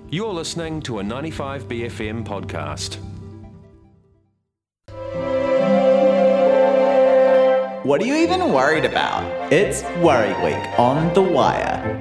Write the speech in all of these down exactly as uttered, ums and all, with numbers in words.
You're listening to a ninety-five B F M podcast. What are you even worried about? It's Worry Week on The Wire.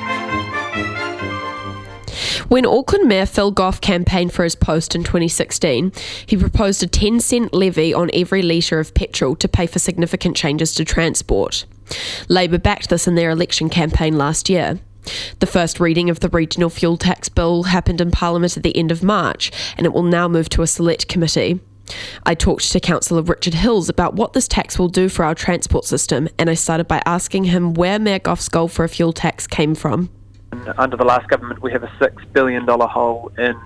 When Auckland Mayor Phil Goff campaigned for his post in twenty sixteen, he proposed a ten cent levy on every litre of petrol to pay for significant changes to transport. Labour backed this in their election campaign last year. The first reading of the regional fuel tax bill happened in Parliament at the end of March, and it will now move to a select committee. I talked to Councillor Richard Hills about what this tax will do for our transport system, and I started by asking him where Mayor Goff's goal for a fuel tax came from. Under the last government, we have a six billion dollars hole in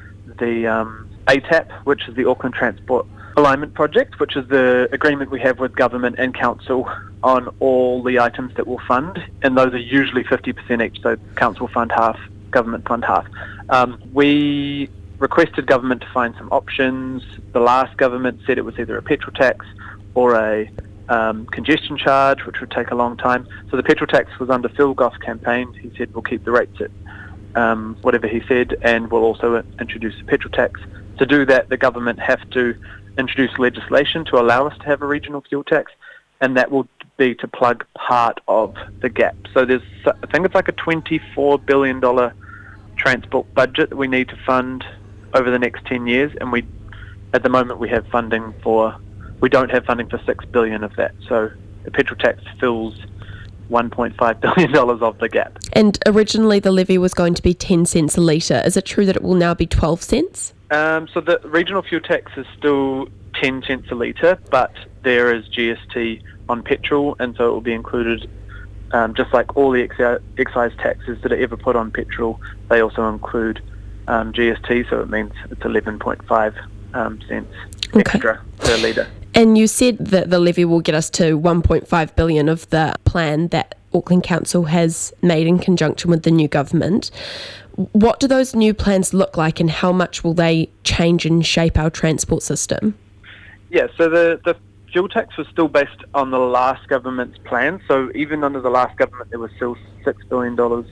the um, A T A P, which is the Auckland Transport Alignment Project, which is the agreement we have with government and council on all the items that we'll fund, and those are usually fifty percent each, so council fund half, government fund half. Um, we requested government to find some options. The last government said it was either a petrol tax or a um, congestion charge, which would take a long time. So the petrol tax was under Phil Goff's campaign. He said we'll keep the rates at um, whatever he said, and we'll also introduce a petrol tax. To do that, the government have to introduce legislation to allow us to have a regional fuel tax, and that will be to plug part of the gap. So there's, I think it's like a twenty-four billion dollars transport budget that we need to fund over the next ten years, and we, at the moment, we have funding for, we don't have funding for six billion dollars of that. So the petrol tax fills one point five billion dollars of the gap. And originally the levy was going to be ten cents a litre. Is it true that it will now be twelve cents? Um, so the regional fuel tax is still ten cents a litre, but there is G S T on petrol, and so it will be included, um, just like all the excise, excise taxes that are ever put on petrol, they also include um, G S T, so it means it's eleven point five um, cents okay. extra per litre. And you said that the levy will get us to one point five billion dollars of the plan that Auckland Council has made in conjunction with the new government. What do those new plans look like, and how much will they change and shape our transport system? Yeah, so the, the fuel tax was still based on the last government's plan. So even under the last government, there was still six billion dollars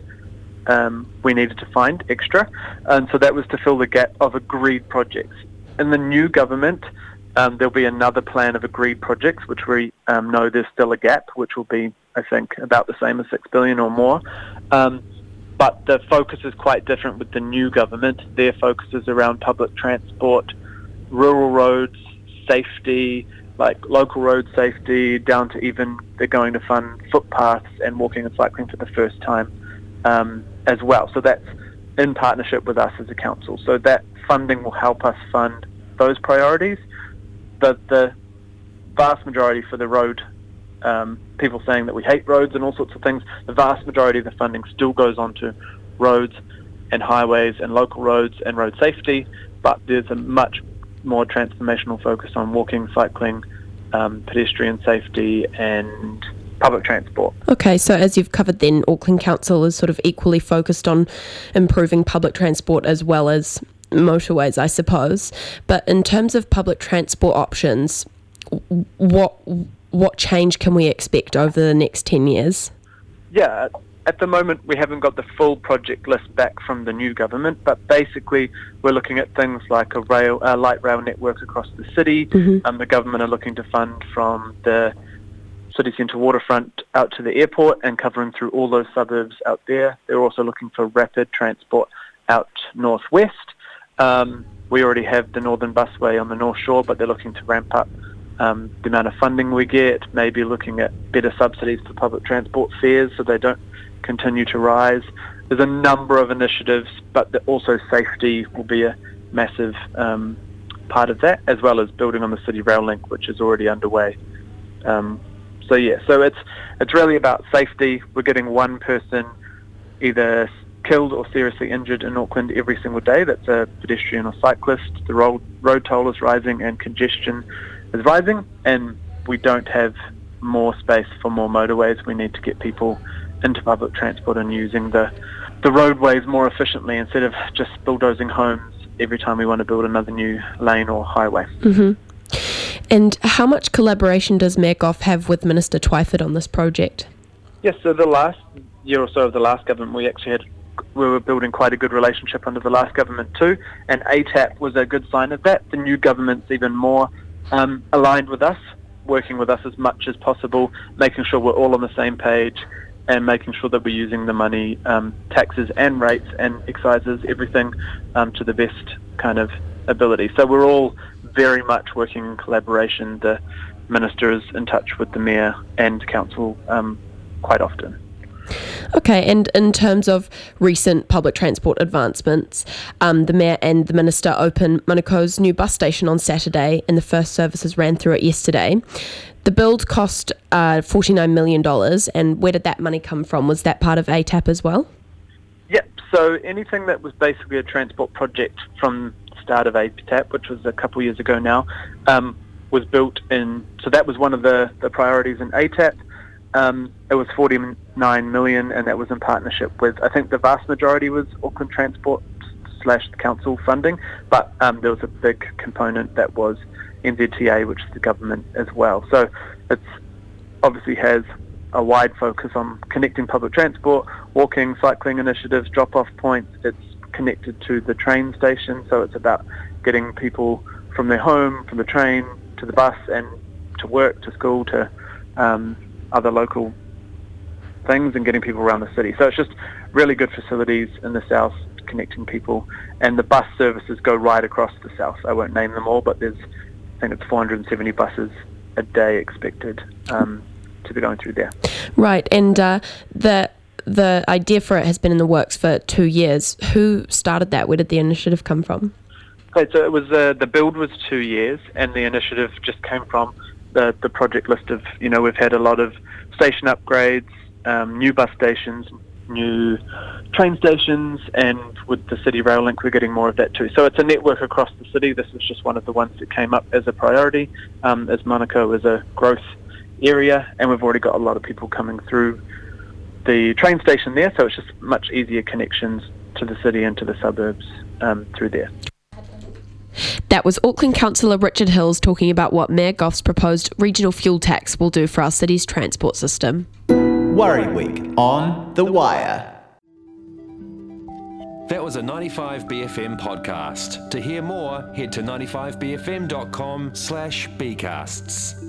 um, we needed to find extra. And so that was to fill the gap of agreed projects. In the new government, um, there'll be another plan of agreed projects, which we um, know there's still a gap, which will be, I think, about the same as six billion dollars or more. Um, But the focus is quite different with the new government. Their focus is around public transport, rural roads, safety, like local road safety, down to even they're going to fund footpaths and walking and cycling for the first time um, as well. So that's in partnership with us as a council. So that funding will help us fund those priorities. The, the vast majority for the road Um, people saying that we hate roads and all sorts of things, the vast majority of the funding still goes on to roads and highways and local roads and road safety, but there's a much more transformational focus on walking, cycling, um, pedestrian safety and public transport. Okay, so as you've covered then, Auckland Council is sort of equally focused on improving public transport as well as motorways, I suppose. But in terms of public transport options, what what change can we expect over the next ten years? Yeah, at the moment we haven't got the full project list back from the new government, but basically we're looking at things like a rail, a light rail network across the city. Mm-hmm. Um, the government are looking to fund from the city centre waterfront out to the airport and covering through all those suburbs out there. They're also looking for rapid transport out northwest. Um, we already have the Northern Busway on the North Shore, but they're looking to ramp up Um, the amount of funding we get, maybe looking at better subsidies for public transport fares so they don't continue to rise. There's a number of initiatives, but the, also safety will be a massive um, part of that, as well as building on the City Rail Link, which is already underway. Um, so yeah, so it's it's really about safety. We're getting one person either killed or seriously injured in Auckland every single day. That's a pedestrian or cyclist. The road, road toll is rising and congestion is rising, and we don't have more space for more motorways. We need to get people into public transport and using the the roadways more efficiently instead of just bulldozing homes every time we want to build another new lane or highway. Mm-hmm. And how much collaboration does Mayor Goff have with Minister Twyford on this project? Yes, so the last year or so of the last government, we actually had we were building quite a good relationship under the last government too, and A T A P was a good sign of that. The new government's even more um, aligned with us, working with us as much as possible, making sure we're all on the same page, and making sure that we're using the money, um, taxes and rates and excises, everything um, to the best kind of ability. So we're all very much working in collaboration. The Minister is in touch with the Mayor and Council um, quite often. Okay, and in terms of recent public transport advancements, um, the Mayor and the Minister opened Manuko's new bus station on Saturday, and the first services ran through it yesterday. The build cost uh, forty-nine million dollars, and where did that money come from? Was that part of A T A P as well? Yep, so anything that was basically a transport project from the start of A T A P, which was a couple of years ago now, um, was built in, so that was one of the, the priorities in A T A P. Um, it was forty-nine million dollars, and that was in partnership with, I think the vast majority was Auckland Transport slash the council funding, but um, there was a big component that was N Z T A, which is the government as well. So it's obviously has a wide focus on connecting public transport, walking, cycling initiatives, drop-off points. It's connected to the train station, so it's about getting people from their home, from the train, to the bus, and to work, to school, to um, other local things, and getting people around the city. So it's just really good facilities in the south, connecting people, and the bus services go right across the south. I won't name them all, but there's, I think it's four hundred seventy buses a day expected um, to be going through there. Right, and uh, the the idea for it has been in the works for two years. Who started that? Where did the initiative come from? Okay, so it was uh, the build was two years, and the initiative just came from the the project list of, you know, we've had a lot of station upgrades, um, new bus stations, new train stations, and with the City Rail Link we're getting more of that too. So it's a network across the city. This was just one of the ones that came up as a priority, um, as Manukau is a growth area, and we've already got a lot of people coming through the train station there, so it's just much easier connections to the city and to the suburbs um, through there. That was Auckland Councillor Richard Hills talking about what Mayor Goff's proposed regional fuel tax will do for our city's transport system. Worry Week on The Wire. That was a ninety-five B F M podcast. To hear more, head to ninety-five b f m dot com slash bcasts.